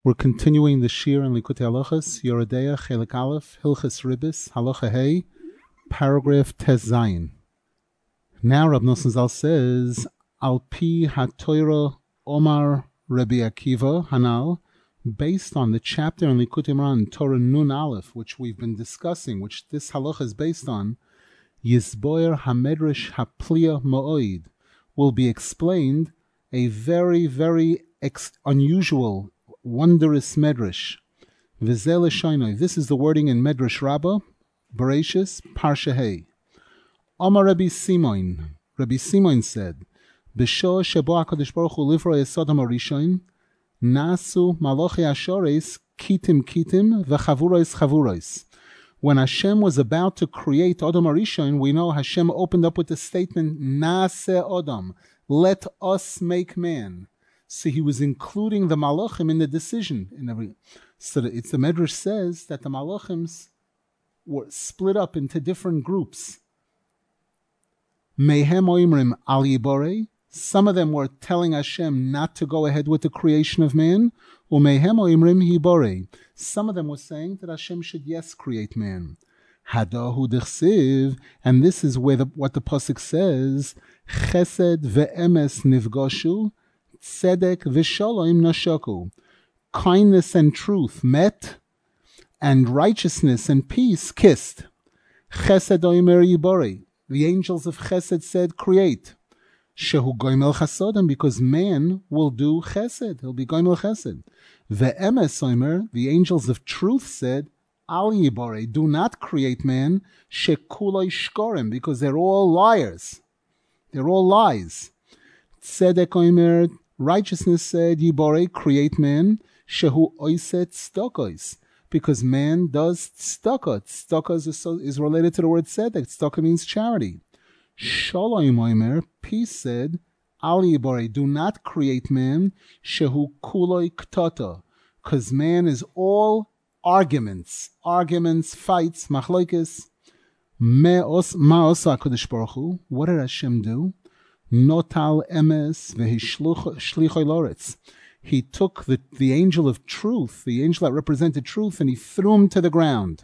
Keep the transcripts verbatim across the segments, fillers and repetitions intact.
We're continuing the Shir in Likutei Halachos, Yoredeya, Chelik Aleph, Hilchos Ribis, Halacha Hey, paragraph Tes Zayin. Now Rab Nosson Zal says, Al Pi HaTorah Omar Rabbi Akiva Hanal, based on the chapter in Likutei Moharan, Torah Nun Aleph, which we've been discussing, which this halacha is based on, Yisboyer HaMedrash HaPliya Mo'oid, will be explained a very, very ex- unusual wondrous medrash. V'zeh l'shaynoi. This is the wording in Medrash Rabbah, Bereshis, Parsha Hey. Amar Rabbi Simon. Rabbi Simon said, B'sho shebo HaKadosh Baruch Hu livro yesod HaMorishon, nasu malochi ashores kitim kitim v'chavuros chavuros. When Hashem was about to create Adam Arishon, we know Hashem opened up with the statement, Naaseh Adam, let us make man. So he was including the Malachim in the decision. In every, so it's the Medrash says that the Malachims were split up into different groups. Mehem oimrim al yiborei. Some of them were telling Hashem not to go ahead with the creation of man. Umehem oimrim yiborei. Some of them were saying that Hashem should yes create man. Hadahu d'chsiv, and this is where the, what the pasuk says: Chesed ve'emes nifgoshu. Tzedek v'shalom nashaku. Kindness and truth met, and righteousness and peace kissed. Chesed oimer yibori. The angels of Chesed said, create. Shehu goimel chasodem, because man will do Chesed. He'll be goimel Chesed. Ve'emes oimer. The angels of truth said, al yibori. Do not create man. Shekuloi shkorim, because they're all liars. They're all lies. Tzedek oimer. Righteousness said, Yibore, create man, shehu oiset stokos, because man does tzedakah. Tzedakah is related to the word tzedek. Tzedakah means charity. Shalom oimer, peace said, al Yibore, do not create man, shehu kuloi ktata, because man is all arguments, arguments, fights, machlokes. Me'os ma'osa HaKadosh Baruch Hu. What did Hashem do? Notal emes v'hishlichoi loretz. He took the, the angel of truth, the angel that represented truth, and he threw him to the ground.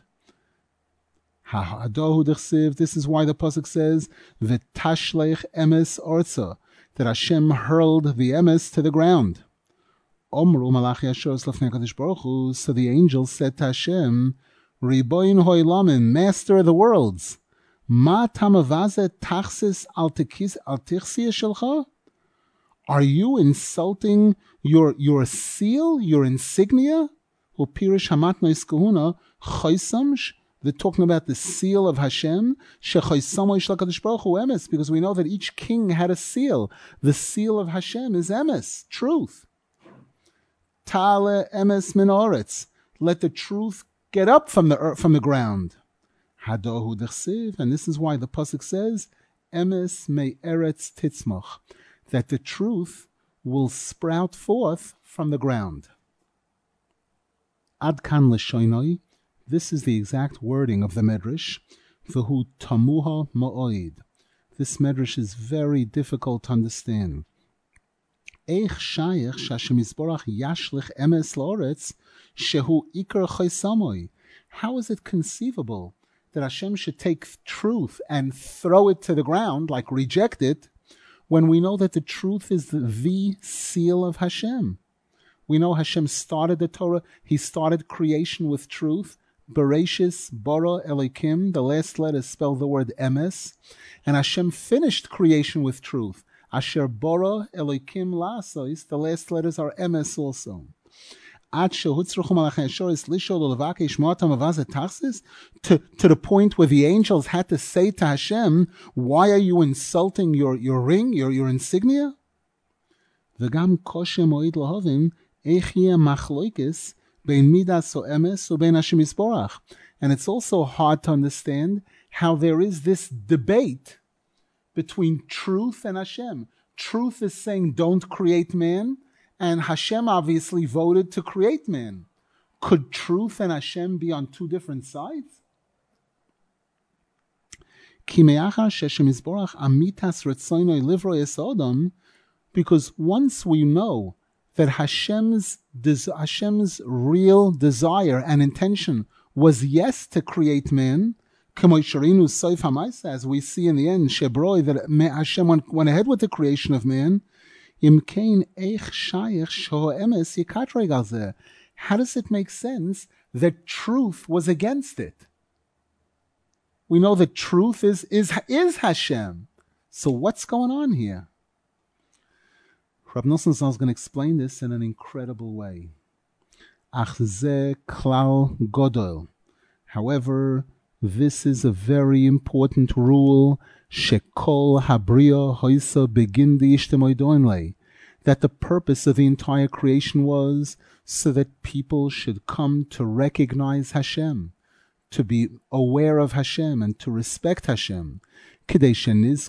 This is why the pasuk says, "V'tashlech emes orza," that Hashem hurled the emes to the ground. Omru malachi Hashem l'fnei HaKadosh Baruch Hu. So the angel said to Hashem, "Riboin ho'olamin, Master of the worlds. Ma tamavaze tachsis al tichsia shelcha? Are you insulting your your seal, your insignia? Upirish hamatnois kahuna chaysamsh. They're talking about the seal of Hashem. Shechaysamoy shlakadosh baruch hu emes, because we know that each king had a seal. The seal of Hashem is emes, truth. Tale emes min oretz. Let the truth get up from the from the ground. Hadohu d'chsiv, and this is why the pasuk says, "Emes me eretz titzmach," that the truth will sprout forth from the ground. Ad kan l'shoinoi. This is the exact wording of the medrash. V'hu tamuha ma'oid. This medrash is very difficult to understand. Eich shayach sh'Hashem yisborach yashlich emes la'oretz shehu ikar chaysamoi. How is it conceivable that Hashem should take truth and throw it to the ground, like reject it, when we know that the truth is the, the seal of Hashem? We know Hashem started the Torah. He started creation with truth. Bereshis, bara, elikim. The last letters spell the word emes. And Hashem finished creation with truth. Asher bara, elikim, lasos. The last letters are emes also. To, to the point where the angels had to say to Hashem, why are you insulting your, your ring, your, your insignia? And it's also hard to understand how there is this debate between truth and Hashem. Truth is saying, don't create man. And Hashem obviously voted to create man. Could truth and Hashem be on two different sides? Because once we know that Hashem's, Hashem's real desire and intention was yes to create man, as we see in the end, Shebroi, that Hashem went, went ahead with the creation of man. How does it make sense that truth was against it? We know that truth is, is, is Hashem. So what's going on here? Rav Nosson Zal is going to explain this in an incredible way. Ach ze klal godol. However, this is a very important rule, shekol habria hoisa begin the that the purpose of the entire creation was so that people should come to recognize Hashem, to be aware of Hashem and to respect Hashem, so that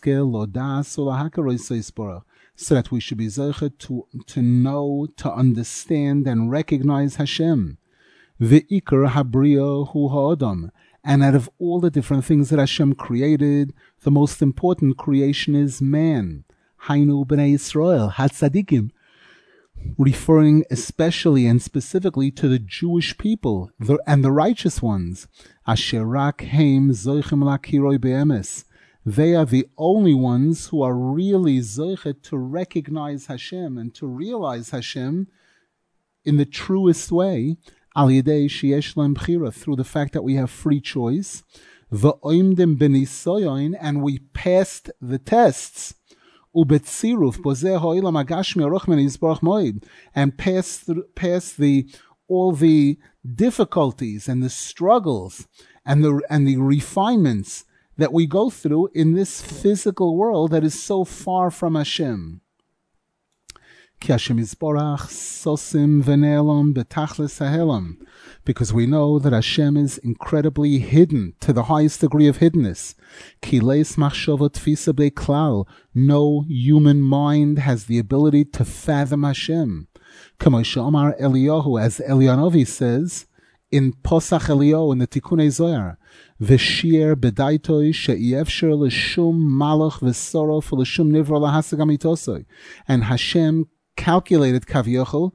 we should be zeicha to, to know, to understand and recognize Hashem. Ve'ikar habria hu ha'adam. And out of all the different things that Hashem created, the most important creation is man. Hainu b'nei Yisrael, hatzadikim. Referring especially and specifically to the Jewish people the, and the righteous ones. Asher rak heim zoichem lakiroi be'emes. They are the only ones who are really zoichet to recognize Hashem and to realize Hashem in the truest way. Al yedei sheyesh lehem bchira, through the fact that we have free choice, v'oimdim b'nisoyon, and we passed the tests, ubetziruf bozeh ha'olam hagashmi aruch min yisbarach moed, and passed through, passed the all the difficulties and the struggles and the and the refinements that we go through in this physical world that is so far from Hashem. Because we know that Hashem is incredibly hidden to the highest degree of hiddenness. No human mind has the ability to fathom Hashem. As Eliyahu says in Posach Eliyahu in the Tikunei Zohar, V'shir bedaitoi she'yevsher l'shum malach v'sorof l'shum nivra lahasag amitosoi. And Hashem calculated Kaviyachol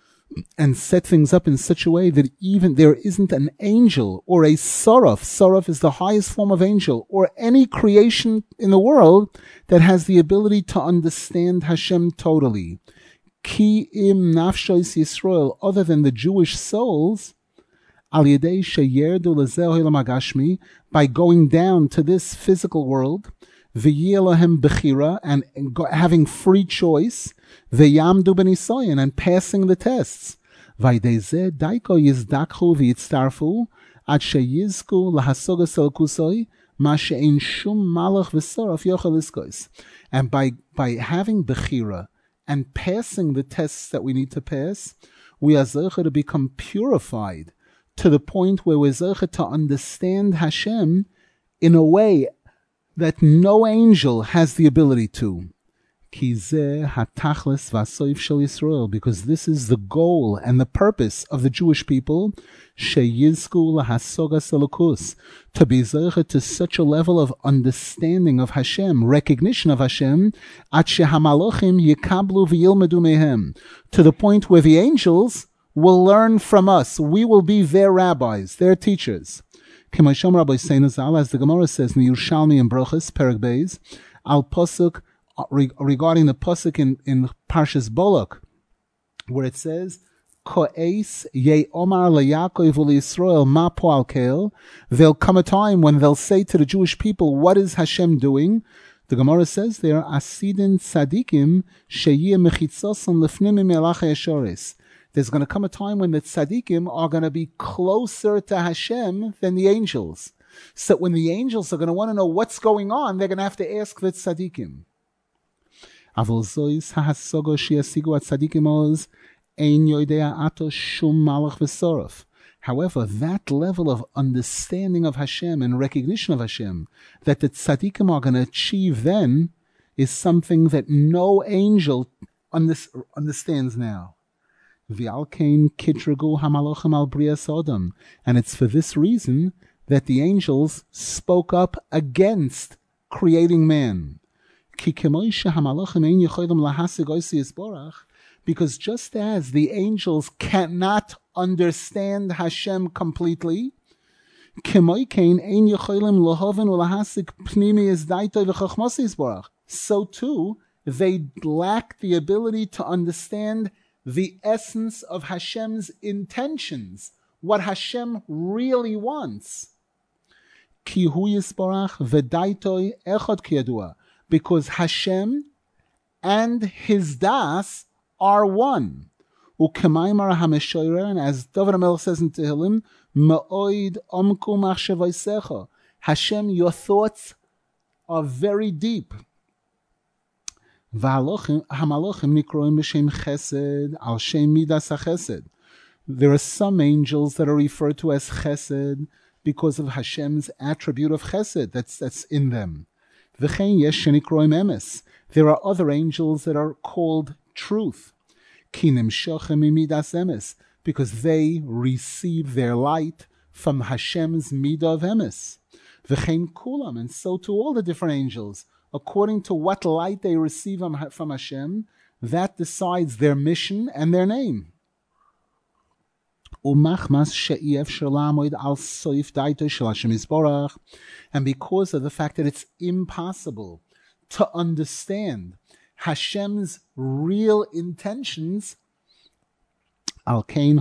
and set things up in such a way that even there isn't an angel or a Sorof, Sorof is the highest form of angel, or any creation in the world that has the ability to understand Hashem totally. Ki im nafshois Yisrael, other than the Jewish souls, al yedei sheyerdu lezeh ha'olam hagashmi, by going down to this physical world, v'yelahem bechira, and having free choice, v'yamdu b'nisoyin, and passing the tests. V'ydezeh daiko yizdakhu v'yitztarfu, ad sheyizku lahasogas elkusoi, ma she'ein shum malach v'sorof yochel iskois. And by, by having bechira, and passing the tests that we need to pass, we are zeicha to become purified to the point where we're zeicha to understand Hashem in a way that no angel has the ability to. Ki zeh hatachlis v'asoif shel Yisrael, because this is the goal and the purpose of the Jewish people, sheyizku lahasogas elokus, to be zeicha to such a level of understanding of Hashem, recognition of Hashem, at shehamalochim yikablu v'yilmedu mehem, to the point where the angels will learn from us. We will be their rabbis, their teachers. K'mayshom Rabbi Seinu Zal, as the Gemara says in the Yerushalmi and Brachos, Perek Beis, al pasuk, regarding the pasuk in, in Parshas Bolak, where it says, Ko'es ye omar leYaakov u'leYisrael ma po'al kel. There'll come a time when they'll say to the Jewish people, what is Hashem doing? The Gemara says there, Asidin tzadikim sheyeh mechitzoson lefnim melachei yeshoris. There's going to come a time when the tzaddikim are going to be closer to Hashem than the angels. So when the angels are going to want to know what's going on, they're going to have to ask the tzaddikim. However, that level of understanding of Hashem and recognition of Hashem that the tzaddikim are going to achieve then is something that no angel understands now. And it's for this reason that the angels spoke up against Because just as the angels cannot understand Hashem completely, so too, they lack the ability to understand the essence of Hashem's intentions, what Hashem really wants. Because Hashem and His Das are one. And as David HaMelech says in Tehillim, Ma'oid omku machshavaisecha. Hashem, your thoughts are very deep. There are some angels that are referred to as chesed because of Hashem's attribute of chesed that's, that's in them. There are other angels that are called truth, because they receive their light from Hashem's midah of emes. And so to all the different angels, according to what light they receive from Hashem, that decides their mission and their name. And because of the fact that it's impossible to understand Hashem's real intentions, this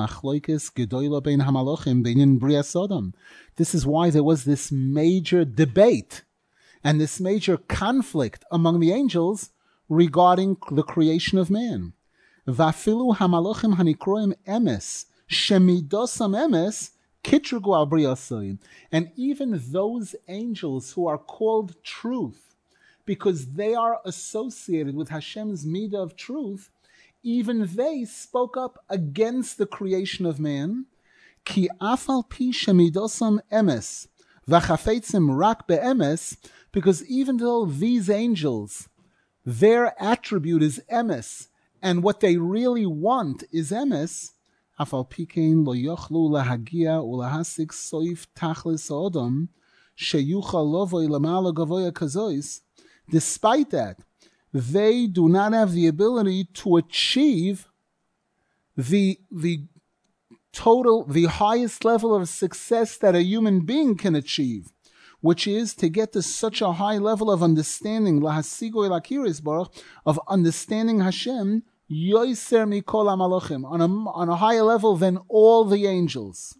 is why there was this major debate and this major conflict among the angels regarding the creation of man. And even those angels who are called truth, because they are associated with Hashem's midah of truth, even they spoke up against the creation of man. Ki afal pi shemidosam emes v'chafetzim rak be'emes, because even though these angels, their attribute is emes, and what they really want is emes, afal pikein lo yochlu lahagia ulahasik soif tachlis odom sheyuchal lovoi lamala gavoya kazois. Despite that, they do not have the ability to achieve the the total, the highest level of success that a human being can achieve, which is to get to such a high level of understanding, of understanding Hashem, yoiser mikol hamalachim, on a, on a higher level than all the angels.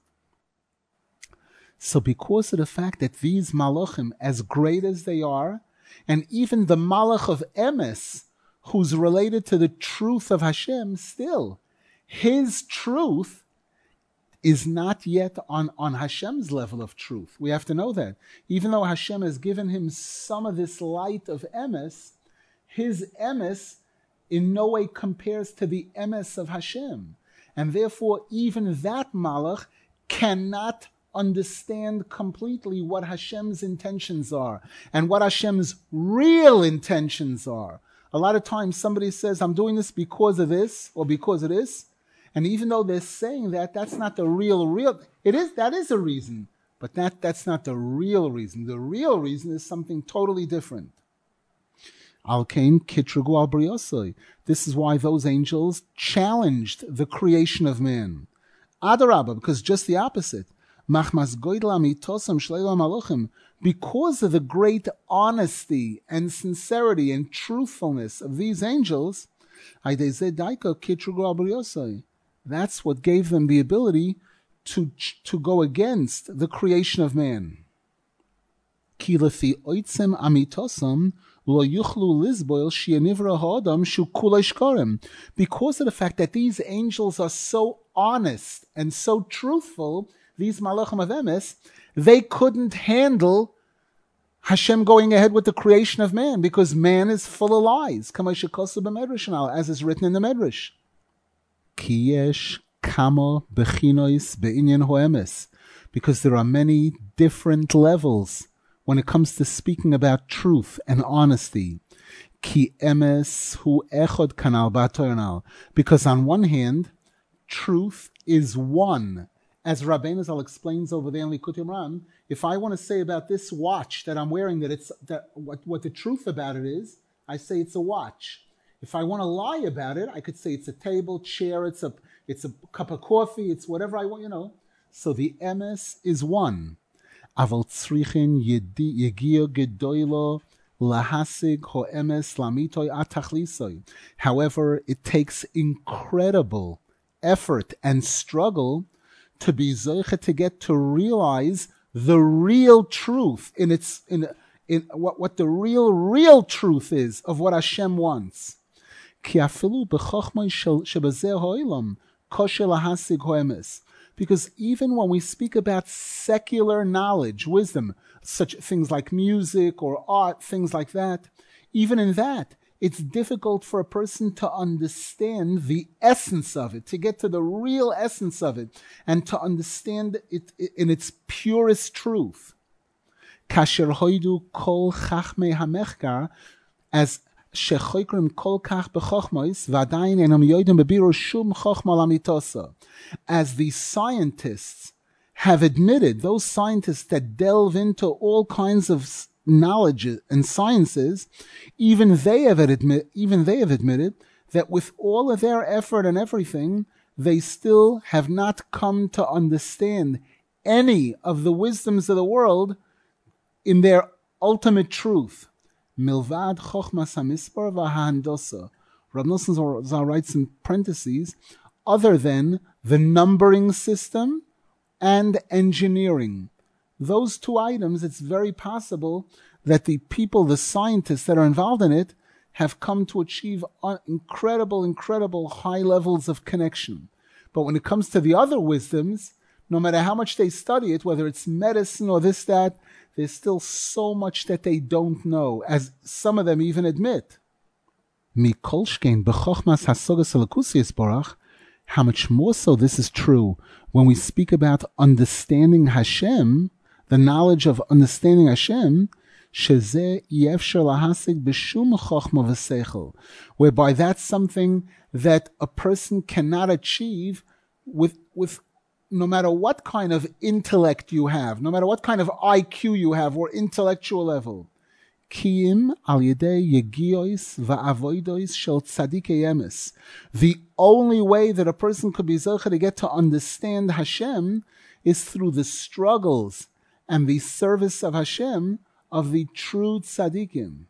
So because of the fact that these malachim, as great as they are, and even the malach of emes, who's related to the truth of Hashem, still, his truth is not yet on, on Hashem's level of truth. We have to know that. Even though Hashem has given him some of this light of emes, his emes in no way compares to the emes of Hashem. And therefore, even that malach cannot understand completely what Hashem's intentions are and what Hashem's real intentions are. A lot of times somebody says, I'm doing this because of this or because of this. And even though they're saying that, that's not the real, real, it is, that is a reason, but that, that's not the real reason. The real reason is something totally different. Al-Kain kitrugu al-briosoi. This is why those angels challenged the creation of man. Adarabba, because just the opposite. Because of the great honesty and sincerity and truthfulness of these angels, that's what gave them the ability to, to go against the creation of man. Because of the fact that these angels are so honest and so truthful, these malachim of emes, they couldn't handle Hashem going ahead with the creation of man, because man is full of lies, as is written in the Medrash. Because there are many different levels when it comes to speaking about truth and honesty. Because on one hand, truth is one. As Rabbeinu Zal explains over there in Likutei Moharan, if I want to say about this watch that I'm wearing that it's that what, what the truth about it is, I say it's a watch. If I want to lie about it, I could say it's a table, chair, it's a it's a cup of coffee, it's whatever I want, you know. So the emes is one. Aval tzrichin yegio gedoilo lahasig ho emes lamitoy atachlisoy. However, it takes incredible effort and struggle to be zoche, to get to realize the real truth in its in in what, what the real real truth is of what Hashem wants. Ki afilu b'chochmai shebazeh ha'olam kosher lahasig ho emes. Because even when we speak about secular knowledge, wisdom, such things like music or art, things like that, even in that, it's difficult for a person to understand the essence of it, to get to the real essence of it, and to understand it in its purest truth. Kasher hoidu kol chachmei hamechkar, as shechoikrim kol kach bechochmois, v'adayin enam yoidim bebiru shum chochma lamitosa. As the scientists have admitted, those scientists that delve into all kinds of knowledge and sciences, even they have admit, even they have admitted that with all of their effort and everything, they still have not come to understand any of the wisdoms of the world in their ultimate truth. Milvad chochmas hamispar v'hahandosa. Rav Nosson Zal writes in parentheses, other than the numbering system and engineering. Those two items, it's very possible that the people, the scientists that are involved in it, have come to achieve incredible, incredible high levels of connection. But when it comes to the other wisdoms, no matter how much they study it, whether it's medicine or this, that, there's still so much that they don't know, as some of them even admit. How much more so this is true when we speak about understanding Hashem, the knowledge of understanding Hashem, whereby that's something that a person cannot achieve with, with no matter what kind of intellect you have, no matter what kind of I Q you have or intellectual level. The only way that a person could be zoche to get to understand Hashem is through the struggles and the service of Hashem of the true tzaddikim.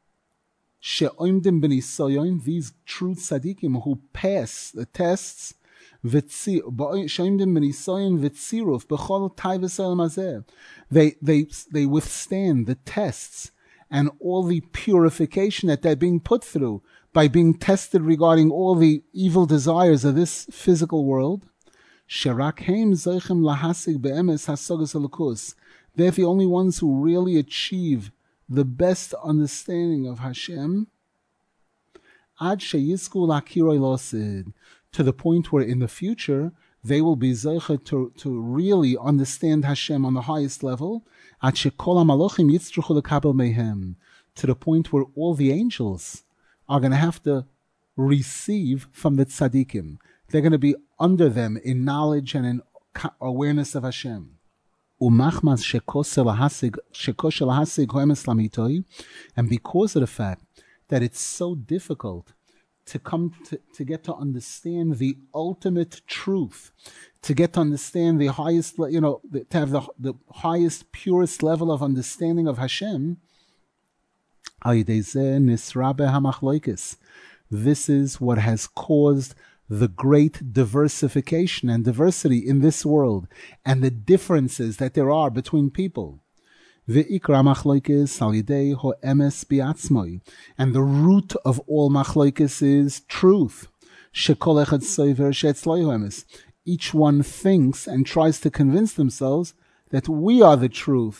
These true tzaddikim who pass the tests, they, they, they withstand the tests and all the purification that they're being put through by being tested regarding all the evil desires of this physical world. They're the only ones who really achieve the best understanding of Hashem, to the point where in the future they will be zeicha to, to really understand Hashem on the highest level, to the point where all the angels are going to have to receive from the tzaddikim. They're going to be under them in knowledge and in awareness of Hashem. And because of the fact that it's so difficult to come to, to get to understand the ultimate truth, to get to understand the highest, you know, to have the, the highest, purest level of understanding of Hashem, this is what has caused the great diversification and diversity in this world and the differences that there are between people. And the root of all machlokes is truth. Each one thinks and tries to convince themselves that we are the truth.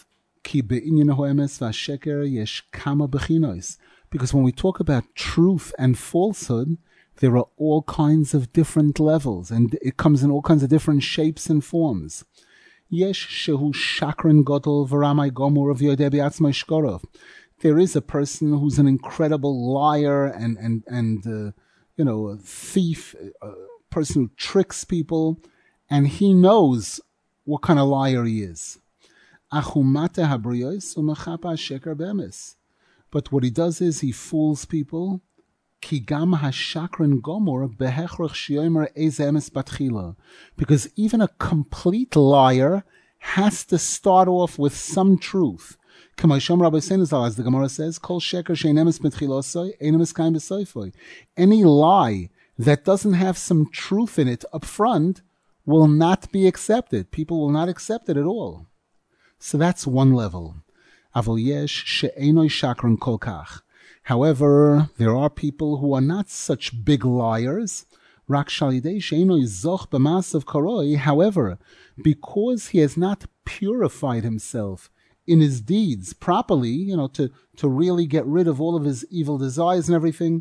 Because when we talk about truth and falsehood, there are all kinds of different levels, and it comes in all kinds of different shapes and forms. Yesh shehu shakran gadol v'ramai gomur of yodeh b'atzmai shkorov. There is a person who's an incredible liar and and and uh, you know, a thief, a person who tricks people, and he knows what kind of liar he is. Achumate habriyos umachapa sheker bemes. But what he does is he fools people Ki gam hashakran gomor behechrach shiomer eze emes batchila. Because even a complete liar has to start off with some truth. Kamashom Rabbi Senazal, as the Gemara says, Kol sheker shein emes betchilosoi, ein emes kaim besoifoi. Any lie that doesn't have some truth in it up front will not be accepted. People will not accept it at all. So that's one level. Avol yesh she'enoi shakran kol kach. However, there are people who are not such big liars. Rak shalidei she'enoi zoch b'masav karoi. However, because he has not purified himself in his deeds properly, you know, to, to really get rid of all of his evil desires and everything,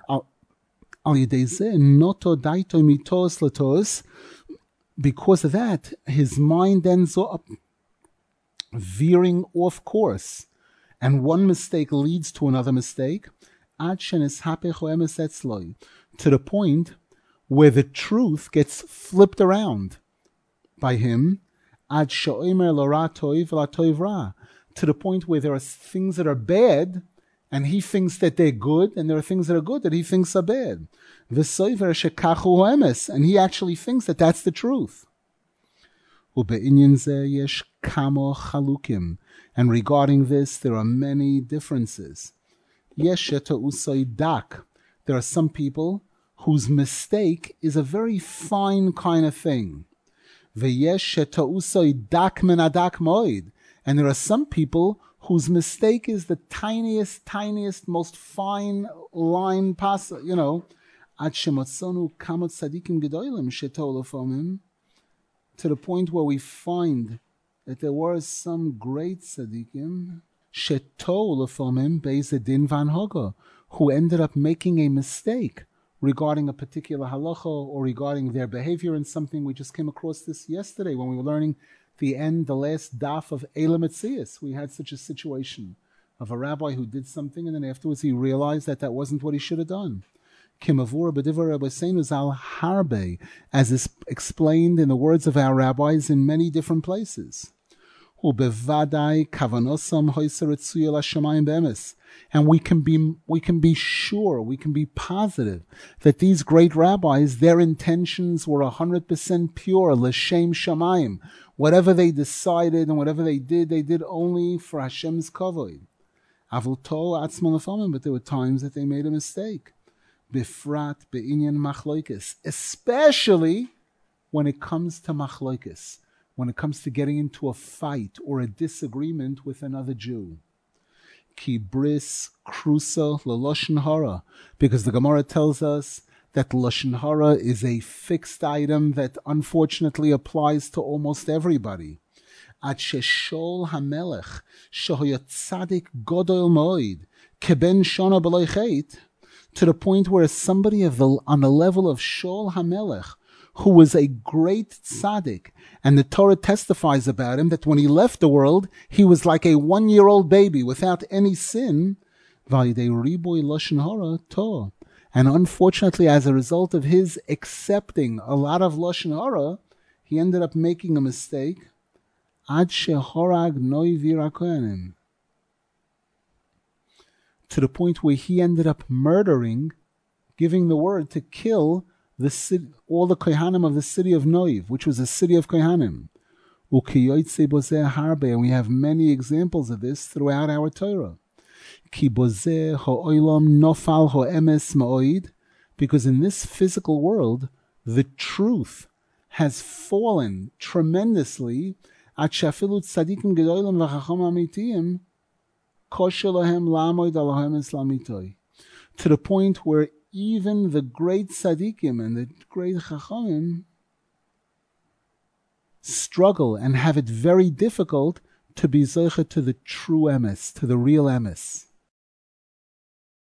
because of that, his mind ends up veering off course. And one mistake leads to another mistake, to the point where the truth gets flipped around by him, to the point where there are things that are bad, and he thinks that they're good, and there are things that are good that he thinks are bad. And he actually thinks that that's the truth. And regarding this, there are many differences. There are some people whose mistake is a very fine kind of thing. And there are some people whose mistake is the tiniest, tiniest, most fine line possible, you know. To the point where we find that there were some great tzaddikim, who ended up making a mistake regarding a particular halacha or regarding their behavior in something. We just came across this yesterday when we were learning the end, the last daf of Elam Etzias. We had such a situation of a rabbi who did something, and then afterwards he realized that that wasn't what he should have done. Kimavura b'divrei Rabbi Seinu zal harbe, as is explained in the words of our rabbis in many different places. Ubevadai kavanosam hoiser etzuya l'shamayim be'emes. And we can be we can be sure, we can be positive that these great rabbis, their intentions were a hundred percent pure, l'shem shamayim. Whatever they decided and whatever they did, they did only for Hashem's kavod. Avulto atzmon lefamim, but there were times that they made a mistake. Bifrat be'inyan machloikis, especially when it comes to machloikis, when it comes to getting into a fight or a disagreement with another Jew. Ki bris krusa leloshen hara, because the Gemara tells us that loshen hara is a fixed item that unfortunately applies to almost everybody. Ad sheshol hamelech shohoyat tzadik godol moed keben shona b'loy chet, to the point where somebody of the, on the level of Shol HaMelech, who was a great tzaddik, and the Torah testifies about him that when he left the world, he was like a one-year-old baby without any sin. And unfortunately, as a result of his accepting a lot of Lashon Hara, he ended up making a mistake. Ad shehorag noi virakoyanim, to the point where he ended up murdering, giving the word to kill the city, all the Kohanim of the city of Noiv, which was a city of Kohanim. And we have many examples of this throughout our Torah. Because in this physical world, the truth has fallen tremendously. To the point where even the great tzaddikim and the great chachamim struggle and have it very difficult to be zoche to the true emes, to the real emes.